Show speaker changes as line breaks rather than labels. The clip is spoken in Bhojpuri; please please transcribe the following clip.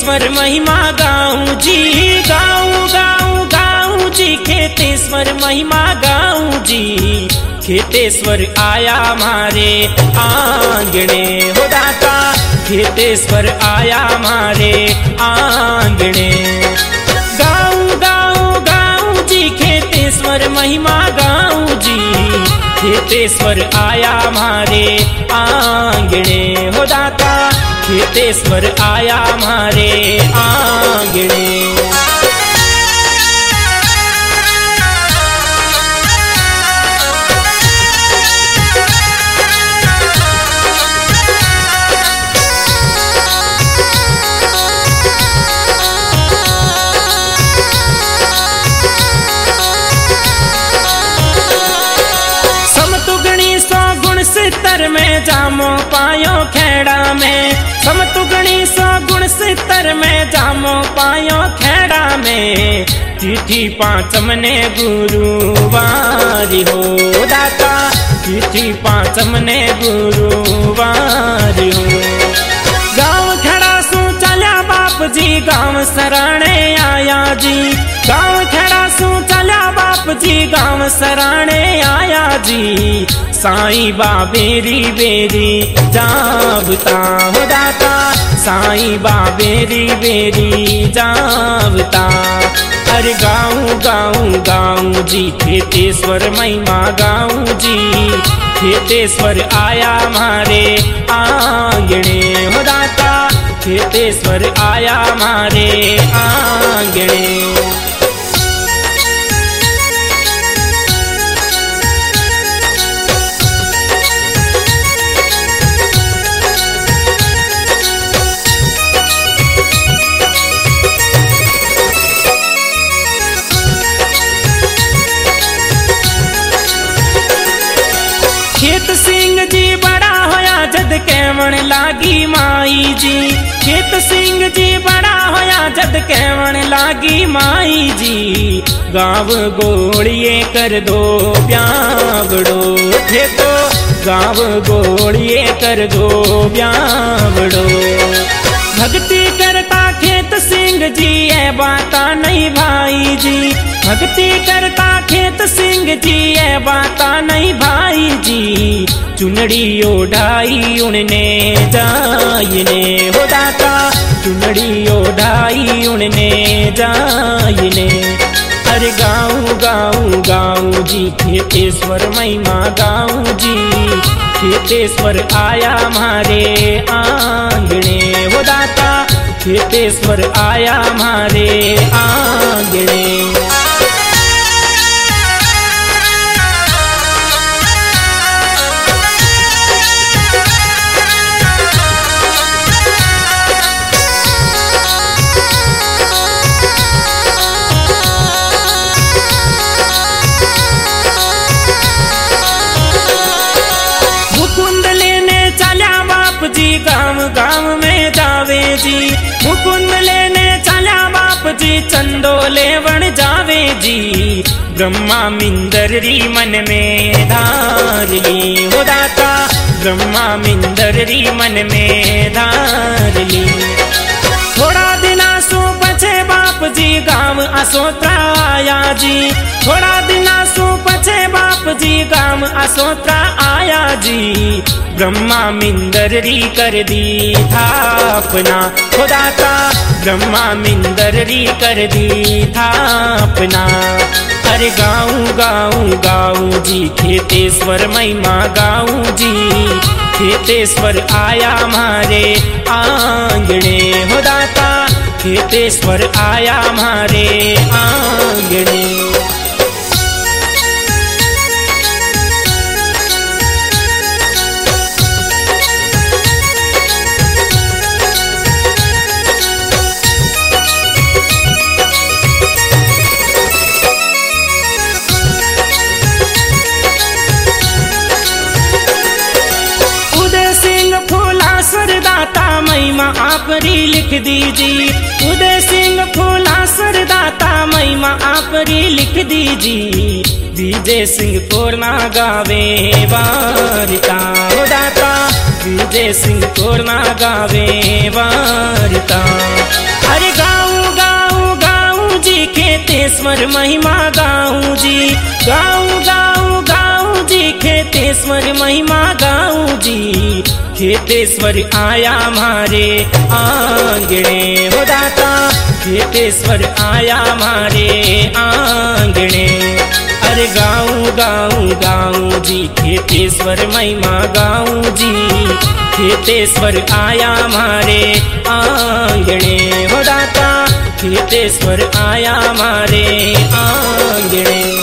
खेतेश्वर महिमा गाऊं जी, गाऊं गाऊं गाऊं जी, खेतेश्वर महिमा गाऊं जी। खेतेश्वर आया मारे आंगणे हो दाता, खेतेश्वर आया मारे आंगणे। गाऊं गाऊं गाऊं जी, खेतेश्वर महिमा गाऊं जी। खेतेश्वर आया मारे आंगणे हो दाता, खेतेश्वर आया मारे आंगणे। समतुगणी 100 गुण 70 में जामो पायो खेड़ा में। समतुगणी 100 गुण 70 में जामो पायो खेड़ा में। चिट्ठी 5 मने गुरुवारी हो दाता, चिट्ठी 5 मने गुरुवारी हो। गाँव खेड़ा सु चल्या बाप जी, गाँव सराणे आया जी। गाँव खेड़ा सु चल्या बाप जी, गाँव सराणे आया जी। साईं बाबेरी बेरी जावता हो दाता, साईं बाबेरी बेरी जावता। अरे गाऊं गाऊं गाऊं जी, खेतेश्वर महिमा गाऊं जी। खेतेश्वर आया मारे आंगणे हो दाता, खेतेश्वर आया मारे आंगणे। खेत सिंह जी बड़ा होया जद केवण लागी माई जी। खेत सिंह जी बड़ा होया जद केवण लागी माई जी। गाँव गोड़िए कर दो ब्यावड़ो थे तो, गाँव गोड़िए कर दो ब्यावड़ो। भक्ति करता खेत सिंह जी, ये बाता नहीं भाई जी। भक्ति करता खेत सिंह जी, ये बाता नहीं भाई जी। चुनड़ी ओढ़ाई उनने जाइने हो दाता, चुनड़ी ओढ़ाई उनने जाइने। अरे गाऊं गाऊं गाऊं जी, खेतेश्वर महिमा गाऊं जी। खेतेश्वर आया मारे आंगणे हो दाता, खेतेश्वर आया मारे आंगणे। जी गाँव गाँव में जावे जी। मुकुंद लेने चला बाप जी, चंदो लेवण जावे जी। ब्रह्मा मिंदर री मन में धार ली हो दाता, ब्रह्मा मिंदर री मन में धार ली। थोड़ा दिना सो पछे बाप जी, गाँव असोत्रा आया जी। थोड़ा दिना सो पछे बाप जी, गाँव असोत्रा आया जी। ब्रह्मा मिंदर री कर दी थापना हो दाता, ब्रह्मा मिंदर री कर दी थापना। अरे गाऊं गाऊं गाऊं जी, खेतेश्वर महिमा गाऊं जी। खेतेश्वर आया मारे आंगणे हो दाता, खेतेश्वर आया मारे आंगणे। महिमा आपरी लिख दीजी, उदय सिंह फूला सरदाता महिमा आपरी लिख दीजी। विजय सिंह कोरना गावे वारिता हो दाता, विजय सिंह कोरना गावे वारिता। अरे गाऊं गाऊं गाऊं जी खेतेश्वर महिमा गाऊं जी, गाऊं गाऊं गाऊं जी खेतेश्वर महिमा गाऊं जी। खेतेश्वर आया मारे आंगणे हो दाता, खेतेश्वर आया मारे आंगणे। अरे गाऊं गाऊं गाऊं जी खेतेश्वर महिमा गाऊं जी। खेतेश्वर आया मारे आंगणे हो दाता, खेतेश्वर आया मारे आंगणे।